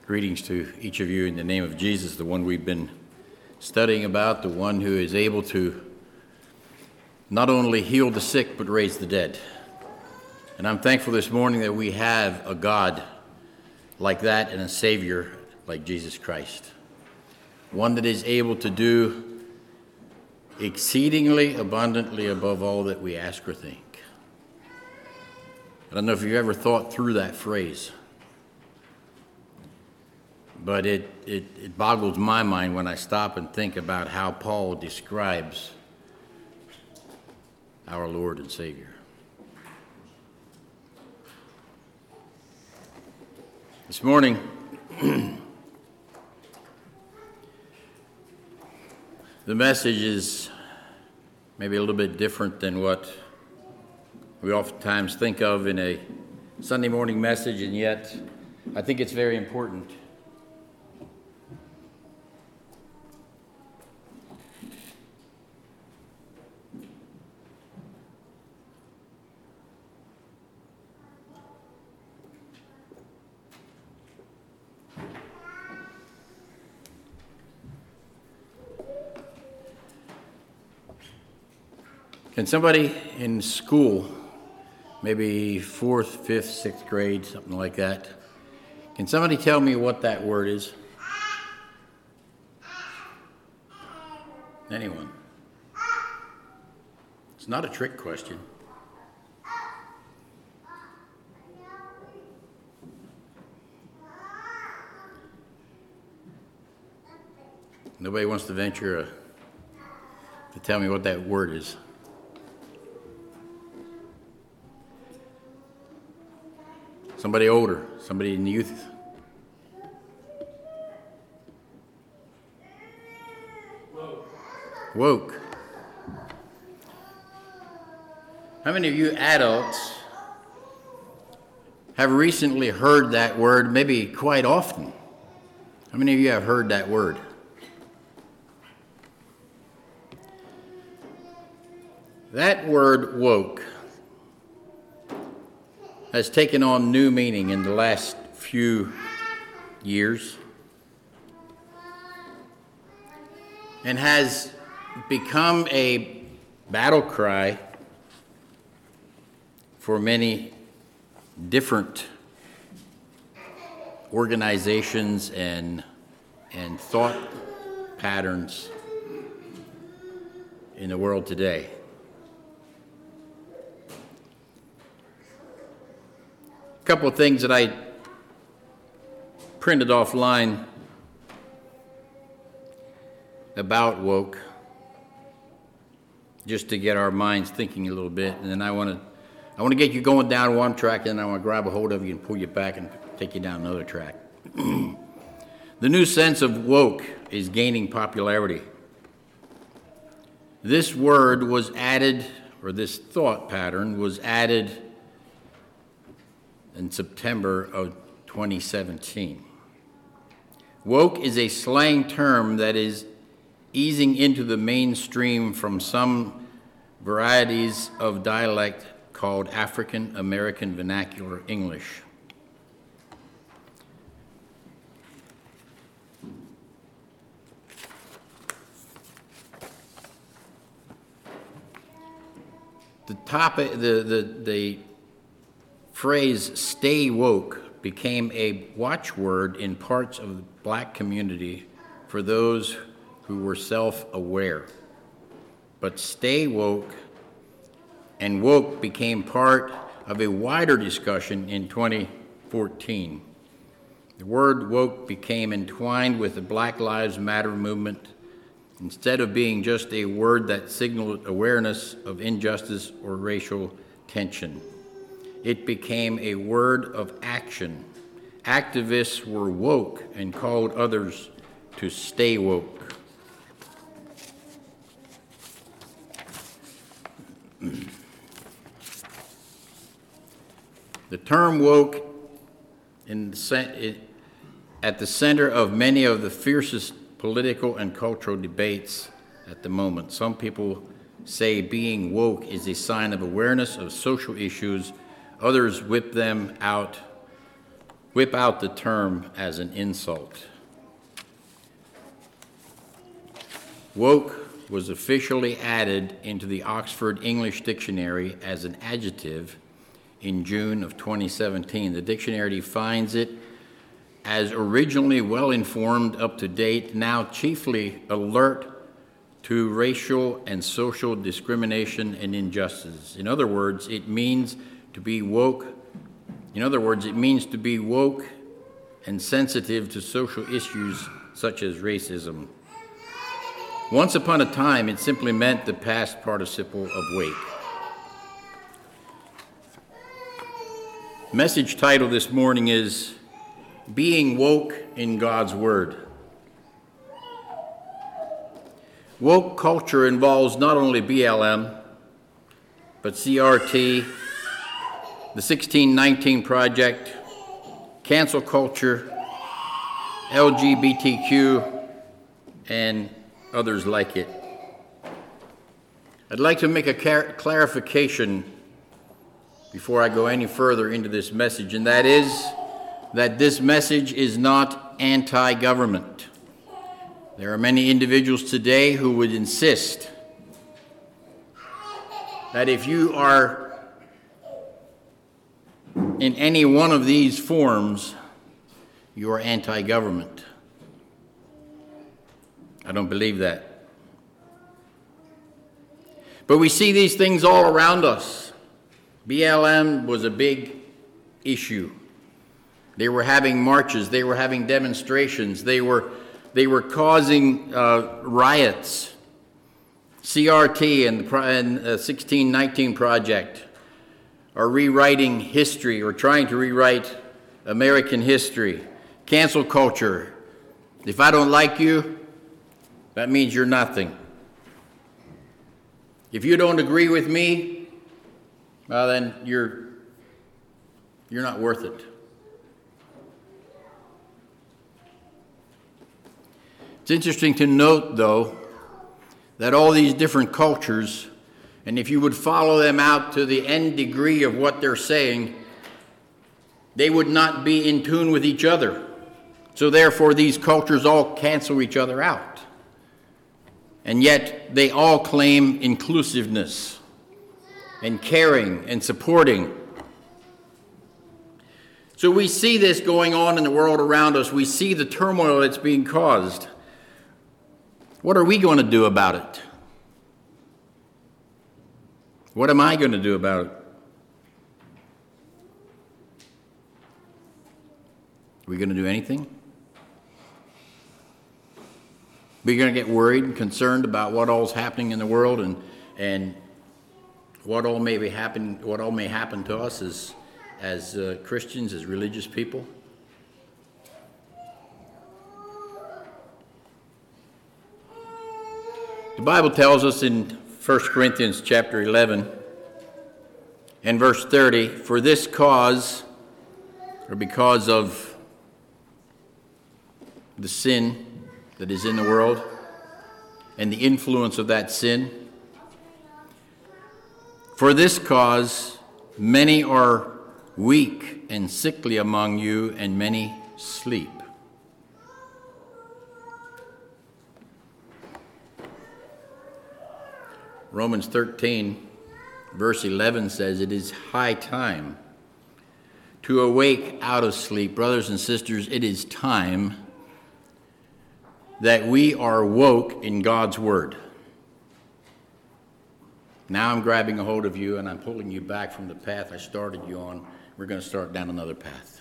Greetings to each of you in the name of Jesus, the one we've been studying about, the one who is able to not only heal the sick but raise the dead. And I'm thankful this morning that we have a God like that and a Savior like Jesus Christ. One that is able to do exceedingly abundantly above all that we ask or think. I don't know if you've ever thought through that phrase, but it boggles my mind when I stop and think about how Paul describes our Lord and Savior. This morning, the message is maybe a little bit different than what we oftentimes think of in a Sunday morning message, and yet I think it's very important. Can somebody in school, maybe 4th, 5th, 6th grade, something like that, can somebody tell me what that word is? Anyone? It's not a trick question. Nobody wants to venture to tell me what that word is. Somebody older, somebody in youth. Woke. How many of you adults have recently heard that word, maybe quite often? How many of you have heard that word? That word woke has taken on new meaning in the last few years and has become a battle cry for many different organizations and thought patterns in the world today. A couple of things that I printed offline about woke, just to get our minds thinking a little bit, and then I want to get you going down one track, and then I want to grab a hold of you and pull you back and take you down another track. The new sense of woke is gaining popularity. This word was added, or this thought pattern was added in September of 2017. Woke is a slang term that is easing into the mainstream from some varieties of dialect called African American Vernacular English. The phrase "stay woke" became a watchword in parts of the black community for those who were self-aware. But "stay woke" and "woke" became part of a wider discussion in 2014. The word "woke" became entwined with the Black Lives Matter movement instead of being just a word that signaled awareness of injustice or racial tension. It became a word of action. Activists were woke and called others to stay woke. The term woke at the center of many of the fiercest political and cultural debates at the moment. Some people say being woke is a sign of awareness of social issues. Others whip them out whip out the term as an insult. Woke was officially added into the Oxford English Dictionary as an adjective in June of 2017. The dictionary defines it as originally well-informed, up-to-date, now chiefly alert to racial and social discrimination and injustice. In other words, it means to be woke. In other words, it means to be woke and sensitive to social issues such as racism. Once upon a time, it simply meant the past participle of wake. Message title this morning is Being Woke in God's Word. Woke culture involves not only BLM, but CRT, the 1619 Project, cancel culture, LGBTQ, and others like it. I'd like to make a clarification before I go any further into this message, and that is that this message is not anti-government. There are many individuals today who would insist that if you are in any one of these forms, you are anti-government. I don't believe that. But we see these things all around us. BLM was a big issue. They were having marches. They were having demonstrations. They were causing riots. CRT and the 1619 Project are rewriting history or trying to rewrite American history. Cancel culture. If I don't like you, that means you're nothing. If you don't agree with me, well, then you're not worth it. It's interesting to note, though, that all these different cultures, and if you would follow them out to the nth degree of what they're saying, they would not be in tune with each other. So therefore, these cultures all cancel each other out. And yet, they all claim inclusiveness and caring and supporting. So we see this going on in the world around us. We see the turmoil that's being caused. What are we going to do about it? What am I going to do about it? Are we going to do anything? We're going to get worried and concerned about what all's happening in the world and what all may happen to us as Christians, as religious people. The Bible tells us in 1 Corinthians chapter 11 and verse 30, for this cause, or because of the sin that is in the world and the influence of that sin, for this cause many are weak and sickly among you, and many sleep. Romans 13, verse 11 says, it is high time to awake out of sleep. Brothers and sisters, it is time that we are woke in God's Word. Now I'm grabbing a hold of you and I'm pulling you back from the path I started you on. We're going to start down another path.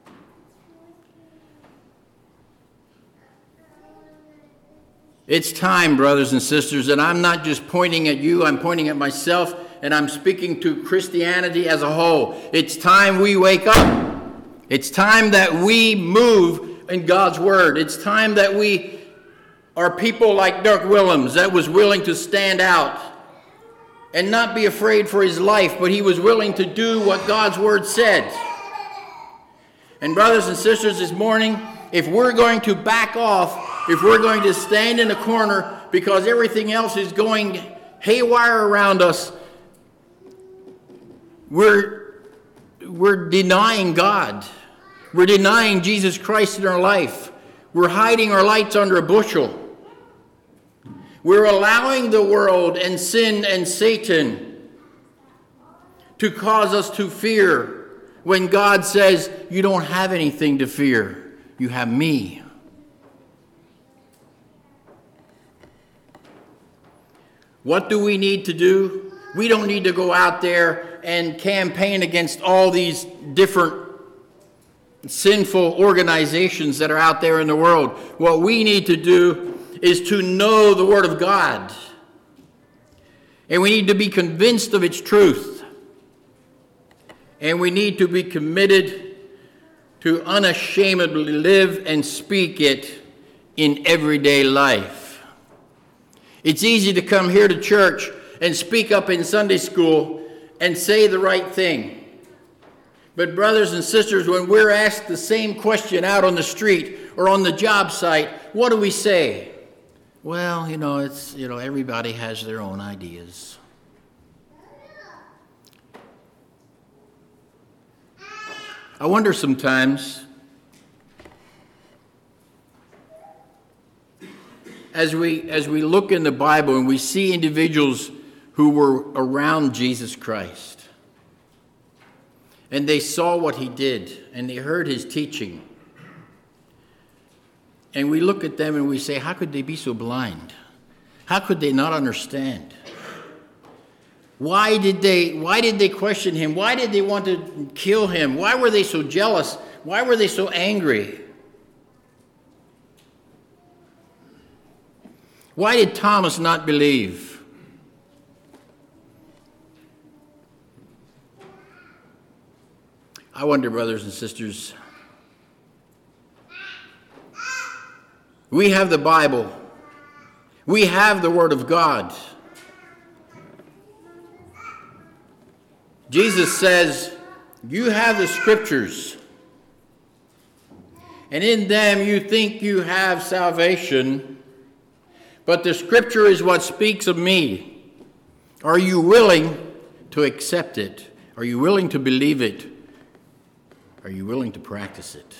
It's time, brothers and sisters, and I'm not just pointing at you, I'm pointing at myself, and I'm speaking to Christianity as a whole. It's time we wake up. It's time that we move in God's Word. It's time that we are people like Dirk Willems that was willing to stand out and not be afraid for his life, but he was willing to do what God's Word said. And brothers and sisters, this morning, if we're going to back off, if we're going to stand in a corner because everything else is going haywire around us, we're denying God. We're denying Jesus Christ in our life. We're hiding our lights under a bushel. We're allowing the world and sin and Satan to cause us to fear when God says, you don't have anything to fear. You have me. What do we need to do? We don't need to go out there and campaign against all these different sinful organizations that are out there in the world. What we need to do is to know the Word of God. And we need to be convinced of its truth. And we need to be committed to unashamedly live and speak it in everyday life. It's easy to come here to church and speak up in Sunday school and say the right thing. But brothers and sisters, when we're asked the same question out on the street or on the job site, what do we say? Well, everybody has their own ideas. I wonder sometimes, as we look in the Bible and we see individuals who were around Jesus Christ, and they saw what he did, and they heard his teaching, and we look at them and we say, how could they be so blind? How could they not understand? Why did they question him? Why did they want to kill him? Why were they so jealous? Why were they so angry? Why did Thomas not believe? I wonder, brothers and sisters, we have the Bible. We have the Word of God. Jesus says, you have the Scriptures, and in them you think you have salvation, but the Scripture is what speaks of me. Are you willing to accept it? Are you willing to believe it? Are you willing to practice it?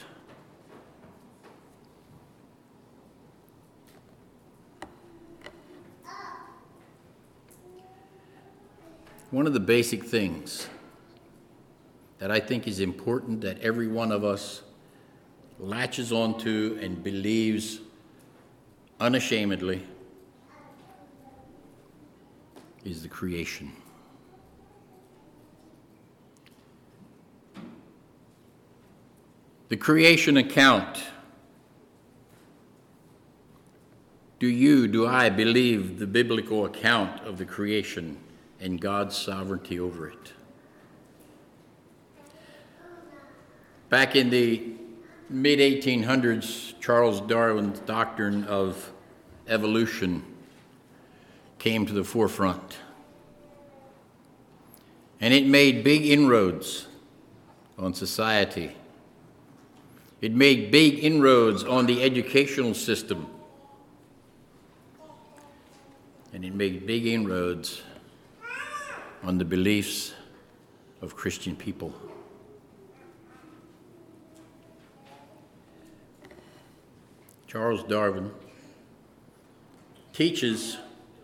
One of the basic things that I think is important that every one of us latches onto and believes unashamedly is the creation. The creation account. Do I believe the biblical account of the creation and God's sovereignty over it? Back in the mid-1800s, Charles Darwin's doctrine of evolution came to the forefront. And it made big inroads on society. It made big inroads on the educational system. And it made big inroads on the beliefs of Christian people. Charles Darwin teaches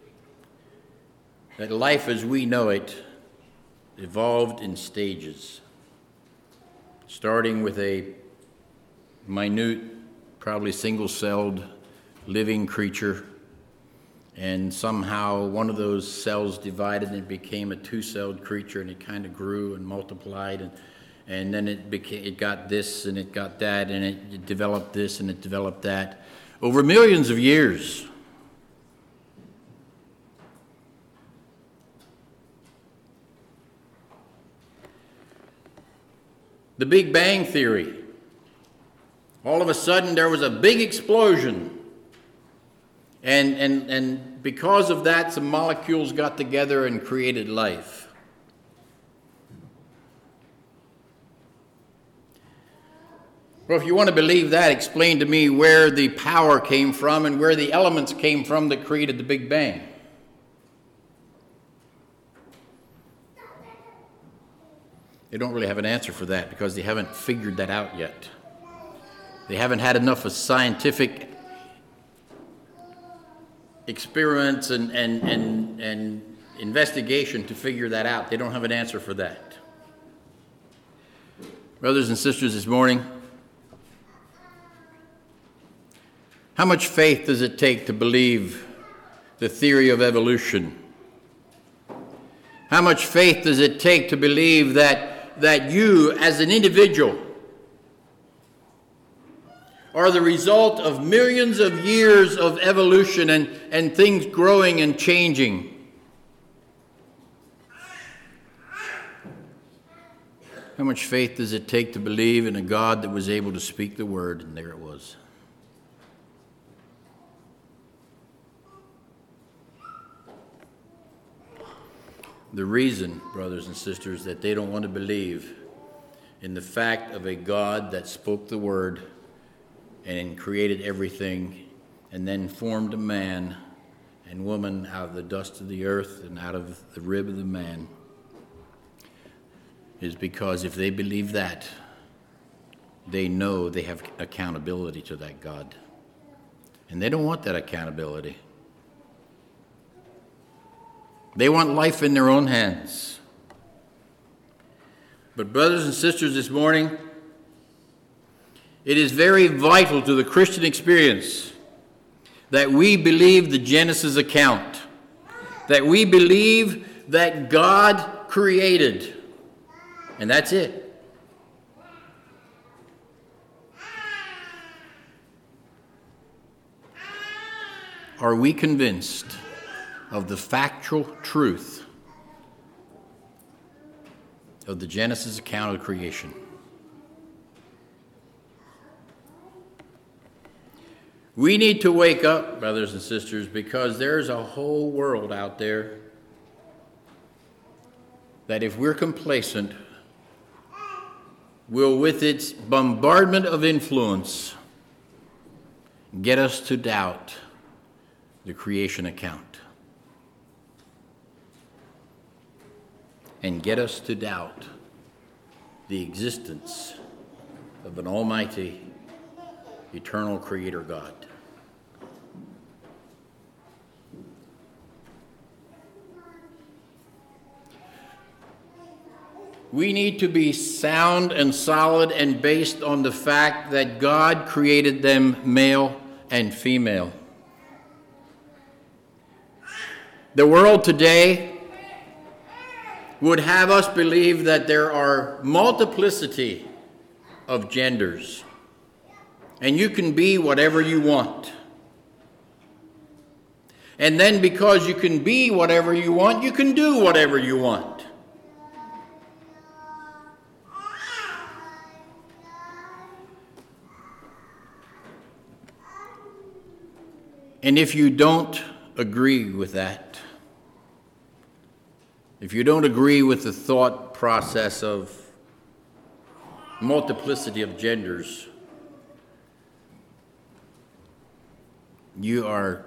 that life as we know it evolved in stages, starting with a minute, probably single-celled living creature, and somehow one of those cells divided and it became a two-celled creature, and it kind of grew and multiplied, and then it got this and it got that, and it developed this and it developed that over millions of years. The Big Bang Theory. All of a sudden, there was a big explosion. And because of that, some molecules got together and created life. Well, if you want to believe that, explain to me where the power came from and where the elements came from that created the Big Bang. They don't really have an answer for that because they haven't figured that out yet. They haven't had enough of scientific experiments and investigation to figure that out. They don't have an answer for that. Brothers and sisters, this morning, how much faith does it take to believe the theory of evolution? How much faith does it take to believe that you, as an individual, are the result of millions of years of evolution and things growing and changing? How much faith does it take to believe in a God that was able to speak the word, and there it was? The reason, brothers and sisters, that they don't want to believe in the fact of a God that spoke the word and created everything and then formed a man and woman out of the dust of the earth and out of the rib of the man is because if they believe that, they know they have accountability to that God. And they don't want that accountability. They want life in their own hands. But brothers and sisters, this morning, it is very vital to the Christian experience that we believe the Genesis account, that we believe that God created, and that's it. Are we convinced of the factual truth of the Genesis account of creation? We need to wake up, brothers and sisters, because there's a whole world out there that if we're complacent, will, with its bombardment of influence, get us to doubt the creation account and get us to doubt the existence of an almighty, eternal creator God. We need to be sound and solid and based on the fact that God created them male and female. The world today would have us believe that there are multiplicity of genders, and you can be whatever you want. And then because you can be whatever you want, you can do whatever you want. And if you don't agree with that, if you don't agree with the thought process of multiplicity of genders, you are,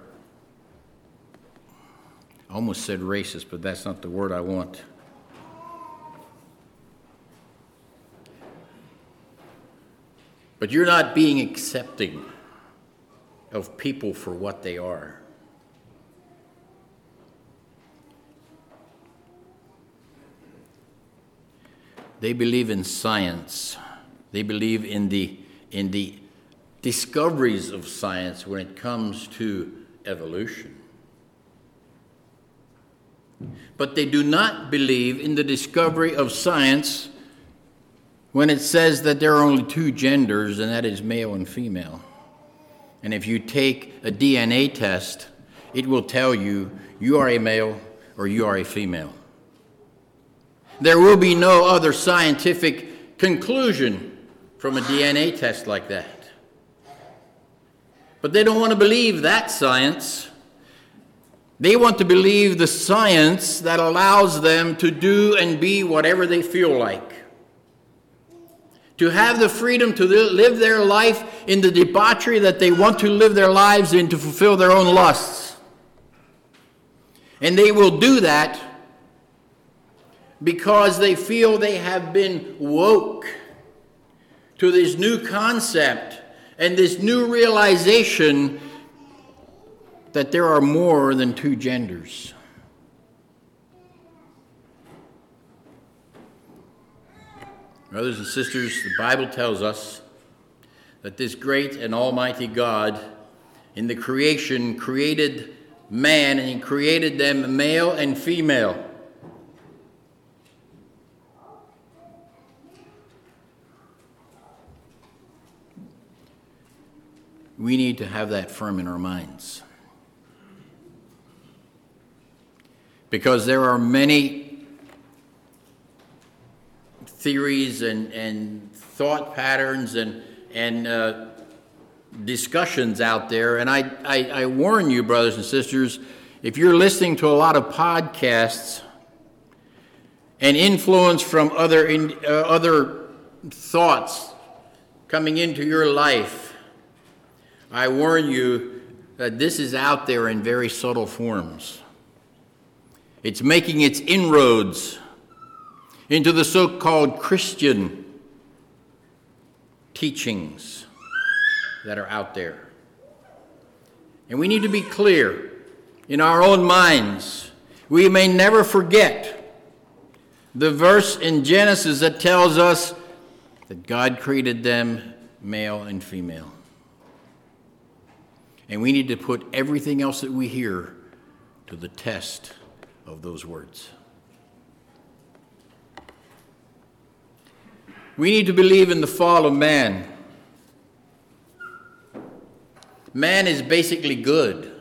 I almost said racist, but that's not the word I want. But you're not being accepting of people for what they are. They believe in science. They believe in the discoveries of science when it comes to evolution. But they do not believe in the discovery of science when it says that there are only two genders, and that is male and female. And if you take a DNA test, it will tell you you are a male or you are a female. There will be no other scientific conclusion from a DNA test like that. But they don't want to believe that science. They want to believe the science that allows them to do and be whatever they feel like. To have the freedom to live their life in the debauchery that they want to live their lives in to fulfill their own lusts. And they will do that because they feel they have been woke to this new concept and this new realization that there are more than two genders. Brothers and sisters, the Bible tells us that this great and almighty God in the creation created man, and he created them male and female. We need to have that firm in our minds, because there are many theories and thought patterns and discussions out there. And I warn you, brothers and sisters, if you're listening to a lot of podcasts and influence from other thoughts coming into your life, I warn you that this is out there in very subtle forms. It's making its inroads into the so-called Christian teachings that are out there. And we need to be clear in our own minds. We may never forget the verse in Genesis that tells us that God created them male and female. And we need to put everything else that we hear to the test of those words. We need to believe in the fall of man. Man is basically good.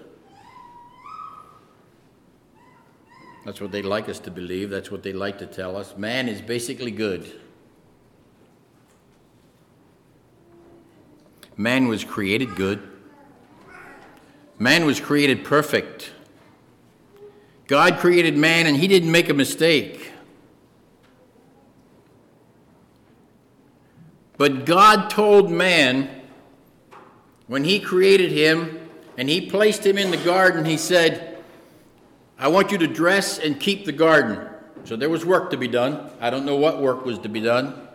That's what they like us to believe. That's what they like to tell us. Man is basically good. Man was created good. Man was created perfect. God created man, and he didn't make a mistake. But God told man, when he created him and he placed him in the garden, he said, I want you to dress and keep the garden. So there was work to be done. I don't know what work was to be done.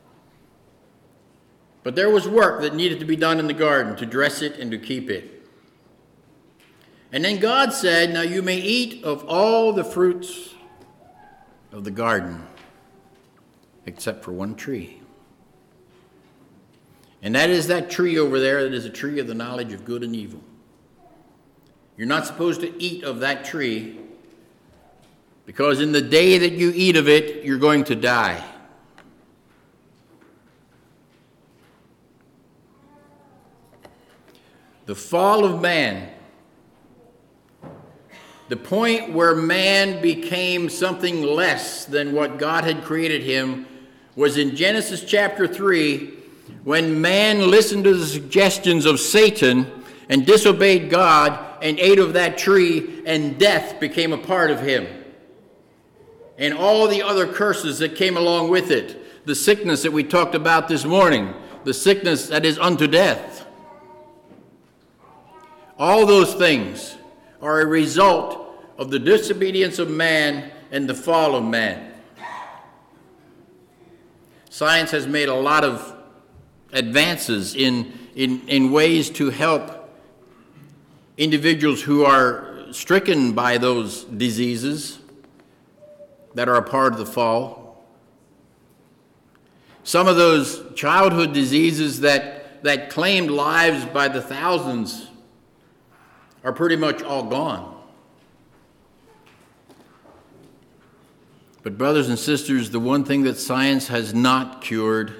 But there was work that needed to be done in the garden, to dress it and to keep it. And then God said, now you may eat of all the fruits of the garden, except for one tree. And that is that tree over there that is a tree of the knowledge of good and evil. You're not supposed to eat of that tree, because in the day that you eat of it, you're going to die. The fall of man, the point where man became something less than what God had created him, was in Genesis chapter 3, when man listened to the suggestions of Satan and disobeyed God and ate of that tree, and death became a part of him. And all the other curses that came along with it, the sickness that we talked about this morning, the sickness that is unto death. All those things are a result of the disobedience of man and the fall of man. Science has made a lot of advances in ways to help individuals who are stricken by those diseases that are a part of the fall. Some of those childhood diseases that claimed lives by the thousands are pretty much all gone. But brothers and sisters, the one thing that science has not cured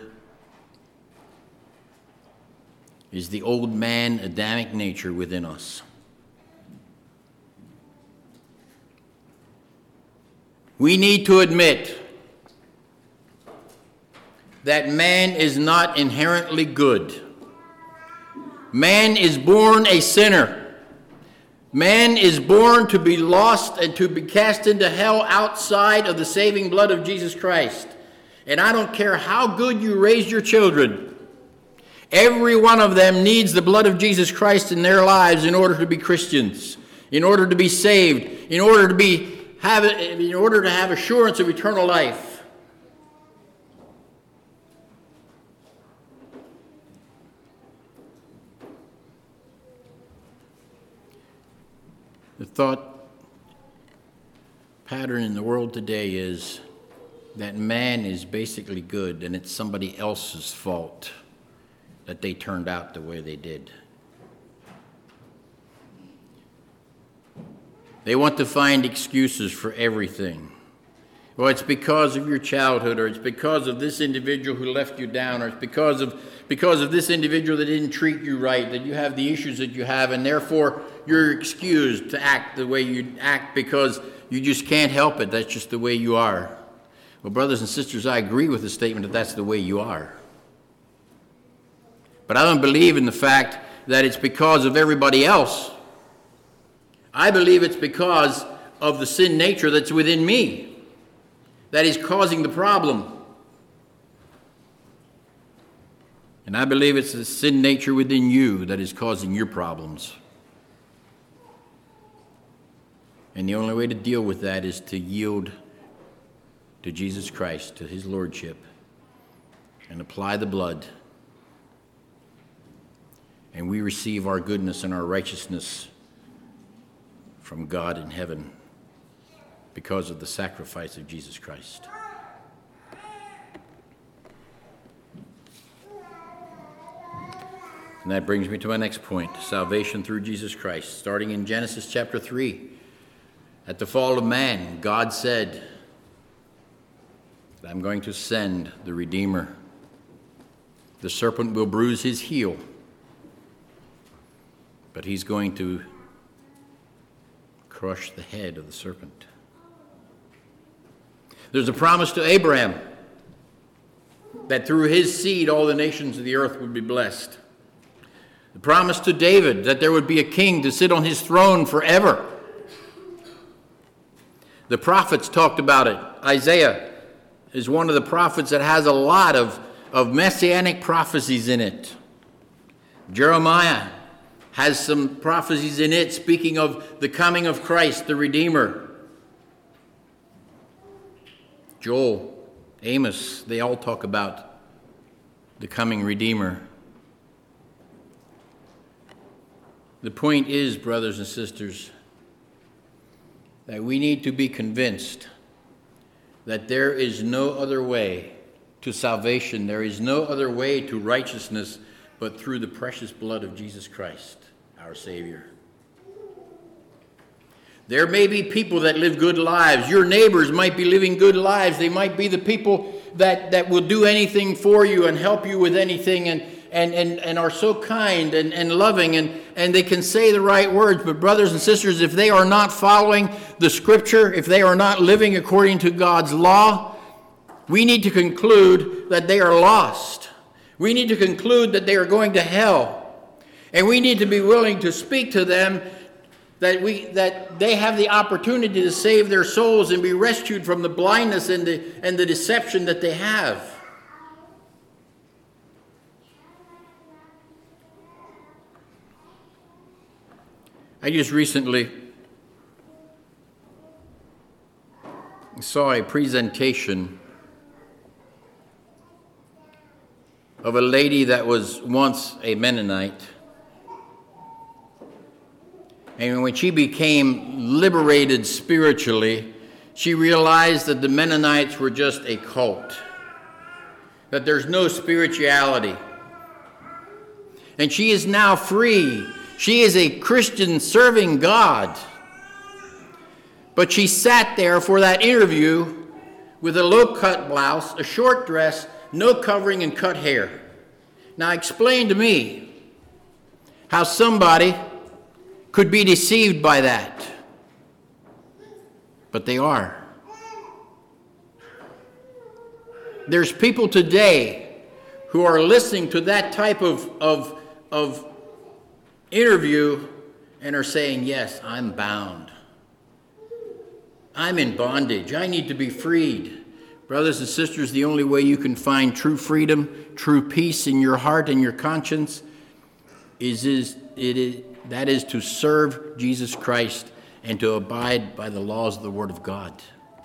is the old man Adamic nature within us. We need to admit that man is not inherently good. Man is born a sinner. Man is born to be lost and to be cast into hell outside of the saving blood of Jesus Christ. And I don't care how good you raise your children, every one of them needs the blood of Jesus Christ in their lives in order to be Christians, in order to be saved, in order to have assurance of eternal life. The thought pattern in the world today is that man is basically good and it's somebody else's fault that they turned out the way they did. They want to find excuses for everything. Well, it's because of your childhood, or it's because of this individual who left you down, or it's because of this individual that didn't treat you right, that you have the issues that you have, and therefore you're excused to act the way you act because you just can't help it. That's just the way you are. Well, brothers and sisters, I agree with the statement that that's the way you are. But I don't believe in the fact that it's because of everybody else. I believe it's because of the sin nature that's within me that is causing the problem. And I believe it's the sin nature within you that is causing your problems. And the only way to deal with that is to yield to Jesus Christ, to his lordship, and apply the blood. And we receive our goodness and our righteousness from God in heaven because of the sacrifice of Jesus Christ. And that brings me to my next point, salvation through Jesus Christ. Starting in Genesis chapter 3, at the fall of man, God said, I'm going to send the Redeemer. The serpent will bruise his heel, but he's going to crush the head of the serpent. There's a promise to Abraham that through his seed all the nations of the earth would be blessed. The promise to David that there would be a king to sit on his throne forever. The prophets talked about it. Isaiah is one of the prophets that has a lot of messianic prophecies in it. Jeremiah has some prophecies in it speaking of the coming of Christ, the Redeemer. Joel, Amos, they all talk about the coming Redeemer. The point is, brothers and sisters, that we need to be convinced that there is no other way to salvation, there is no other way to righteousness but through the precious blood of Jesus Christ, our Savior. There may be people that live good lives. Your neighbors might be living good lives. They might be the people that will do anything for you and help you with anything and are so kind and loving and they can say the right words. But brothers and sisters, if they are not following the Scripture, if they are not living according to God's law, we need to conclude that they are lost. We need to conclude that they are going to hell. And we need to be willing to speak to them that they have the opportunity to save their souls and be rescued from the blindness and the deception that they have. I just recently saw a presentation of a lady that was once a Mennonite. And when she became liberated spiritually, she realized that the Mennonites were just a cult, that there's no spirituality. And she is now free. She is a Christian serving God. But she sat there for that interview with a low-cut blouse, a short dress, no covering, and cut hair. Now explain to me how somebody could be deceived by that. But they are. There's people today who are listening to that type of interview and are saying, yes, I'm bound. I'm in bondage. I need to be freed. Brothers and sisters, the only way you can find true freedom, true peace in your heart and your conscience is to serve Jesus Christ and to abide by the laws of the Word of God.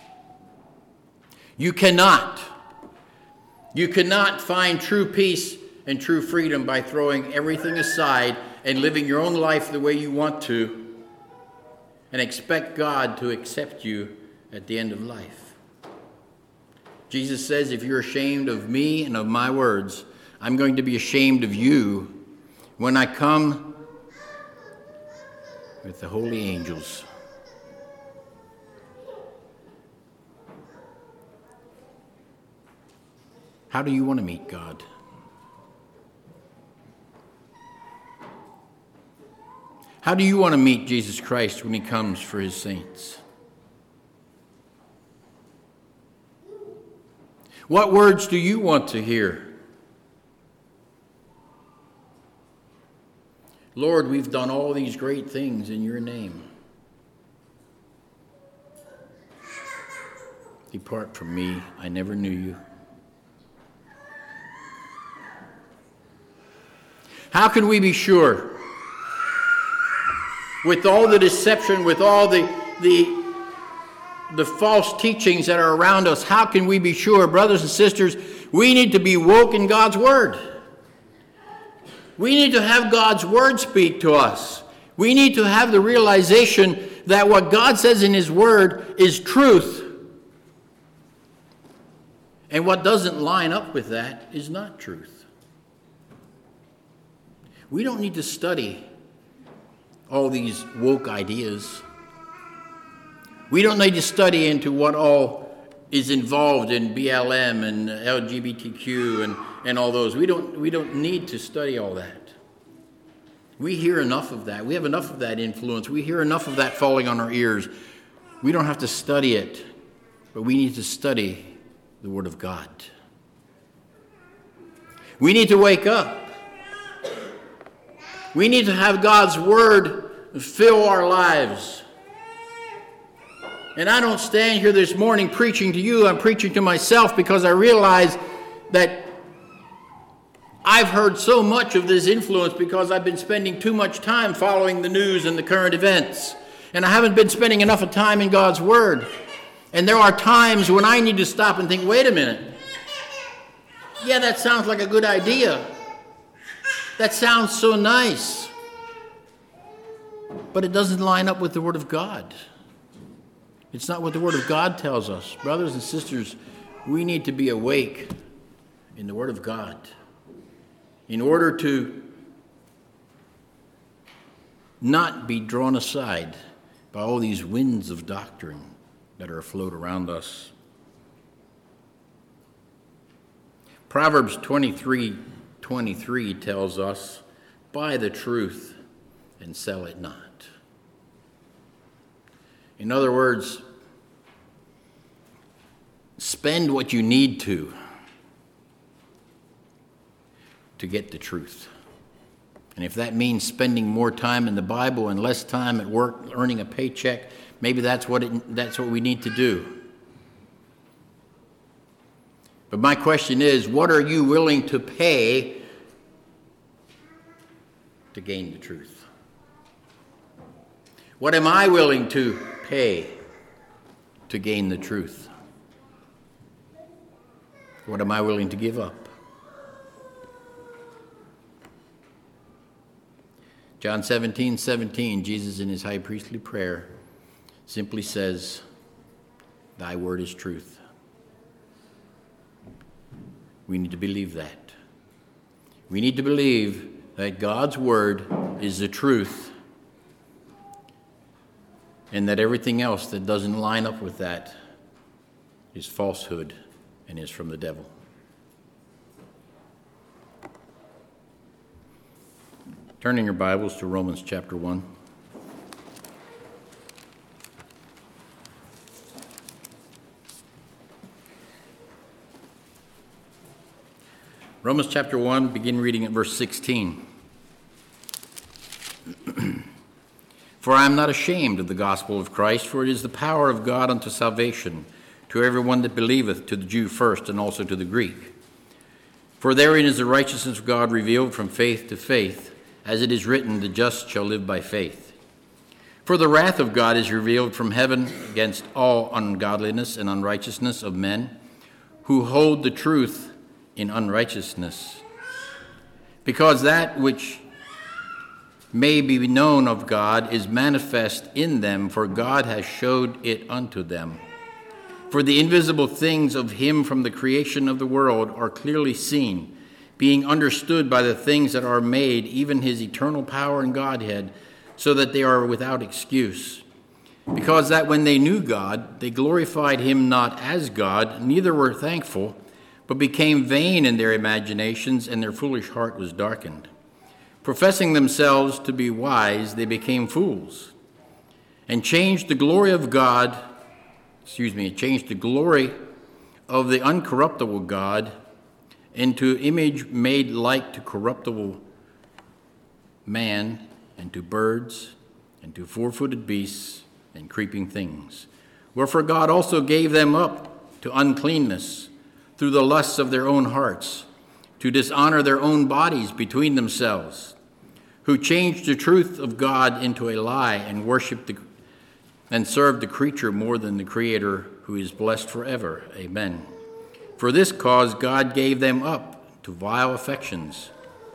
You cannot find true peace and true freedom by throwing everything aside and living your own life the way you want to. and expect God to accept you at the end of life. Jesus says, if you're ashamed of me and of my words, I'm going to be ashamed of you when I come with the holy angels. How do you want to meet God? How do you want to meet Jesus Christ when he comes for his saints? What words do you want to hear? Lord, we've done all these great things in your name. Depart from me, I never knew you. How can we be sure? With all the deception, with all the false teachings that are around us, how can we be sure? Brothers and sisters, we need to be woke in God's word. We need to have God's word speak to us. We need to have the realization that what God says in his word is truth. And what doesn't line up with that is not truth. We don't need to study all these woke ideas. We don't need to study into what all is involved in BLM and LGBTQ and all those. We don't need to study all that. We hear enough of that. We have enough of that influence. We hear enough of that falling on our ears. We don't have to study it, but we need to study the Word of God. We need to wake up. We need to have God's word fill our lives. And I don't stand here this morning preaching to you. I'm preaching to myself because I realize that I've heard so much of this influence because I've been spending too much time following the news and the current events. And I haven't been spending enough of time in God's word. And there are times when I need to stop and think, wait a minute. Yeah, that sounds like a good idea. That sounds so nice. But it doesn't line up with the Word of God. It's not what the Word of God tells us. Brothers and sisters, we need to be awake in the Word of God in order to not be drawn aside by all these winds of doctrine that are afloat around us. Proverbs 23:23 tells us, buy the truth and sell it not. In other words, spend what you need to get the truth. And if that means spending more time in the Bible and less time at work earning a paycheck, maybe that's what we need to do. But my question is, what are you willing to pay to gain the truth? What am I willing to pay to gain the truth? What am I willing to give up? John 17:17, Jesus in his high priestly prayer simply says, thy word is truth. We need to believe that. We need to believe that God's word is the truth, and that everything else that doesn't line up with that is falsehood and is from the devil. Turning your Bibles to Romans chapter 1. Romans chapter 1, begin reading at verse 16. For I am not ashamed of the gospel of Christ, for it is the power of God unto salvation, to everyone that believeth, to the Jew first, and also to the Greek. For therein is the righteousness of God revealed from faith to faith, as it is written, the just shall live by faith. For the wrath of God is revealed from heaven against all ungodliness and unrighteousness of men, who hold the truth in unrighteousness. Because that which may be known of God is manifest in them, for God has showed it unto them. For the invisible things of him from the creation of the world are clearly seen, being understood by the things that are made, even his eternal power and Godhead, so that they are without excuse. Because that when they knew God, they glorified him not as God, neither were thankful, but became vain in their imaginations, and their foolish heart was darkened. Professing themselves to be wise, they became fools, and changed the glory of the uncorruptible God into image made like to corruptible man, and to birds, and to four-footed beasts, and creeping things. Wherefore God also gave them up to uncleanness through the lusts of their own hearts, to dishonor their own bodies between themselves, who changed the truth of God into a lie, and worshipped and served the creature more than the Creator, who is blessed forever. Amen. For this cause God gave them up to vile affections.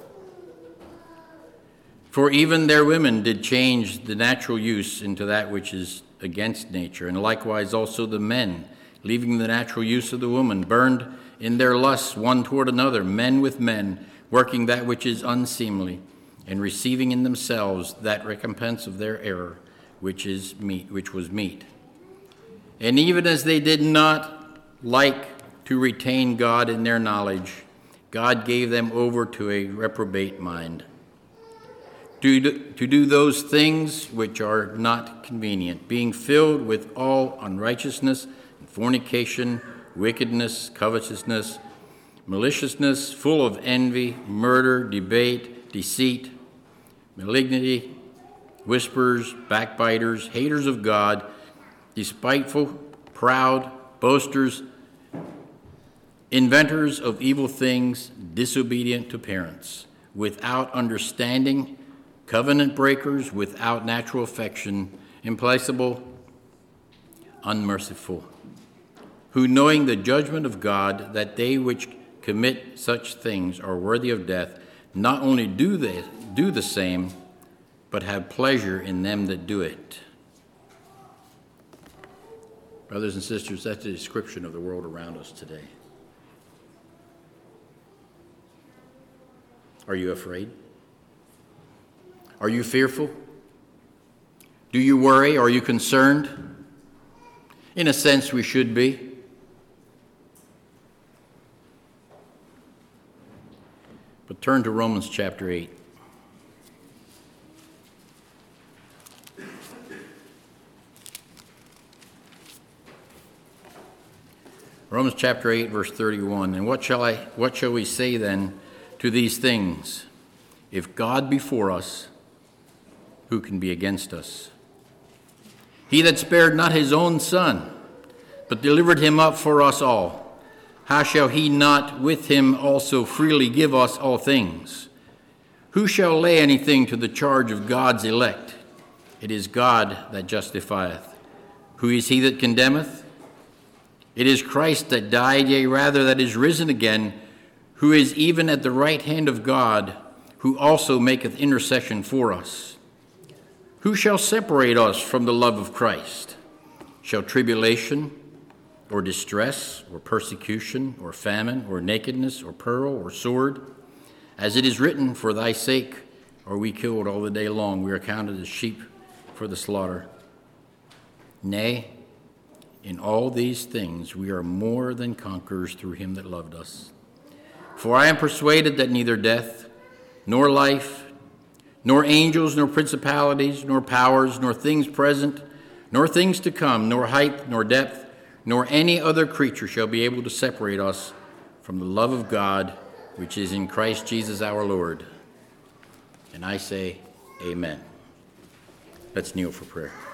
For even their women did change the natural use into that which is against nature, and likewise also the men, leaving the natural use of the woman, burned in their lusts one toward another, men with men, working that which is unseemly, and receiving in themselves that recompense of their error, which was meat. And even as they did not like to retain God in their knowledge, God gave them over to a reprobate mind, to do those things which are not convenient, being filled with all unrighteousness, and fornication, wickedness, covetousness, maliciousness, full of envy, murder, debate, deceit, malignity, whisperers, backbiters, haters of God, despiteful, proud, boasters, inventors of evil things, disobedient to parents, without understanding, covenant breakers, without natural affection, implacable, unmerciful, who knowing the judgment of God, that they which commit such things are worthy of death, not only do the same, but have pleasure in them that do it. Brothers and sisters, that's a description of the world around us today. Are you afraid? Are you fearful? Do you worry? Are you concerned? In a sense, we should be. But turn to Romans chapter 8. Romans chapter 8, verse 31. And what shall we say then to these things? If God be for us, who can be against us? He that spared not his own son, but delivered him up for us all, how shall he not with him also freely give us all things? Who shall lay anything to the charge of God's elect? It is God that justifieth. Who is he that condemneth? It is Christ that died, yea, rather that is risen again, who is even at the right hand of God, who also maketh intercession for us. Who shall separate us from the love of Christ? Shall tribulation, or distress, or persecution, or famine, or nakedness, or peril, or sword? As it is written, for thy sake are we killed all the day long. We are counted as sheep for the slaughter. Nay, in all these things we are more than conquerors through him that loved us. For I am persuaded that neither death, nor life, nor angels, nor principalities, nor powers, nor things present, nor things to come, nor height, nor depth, nor any other creature shall be able to separate us from the love of God, which is in Christ Jesus our Lord. And I say, amen. Let's kneel for prayer.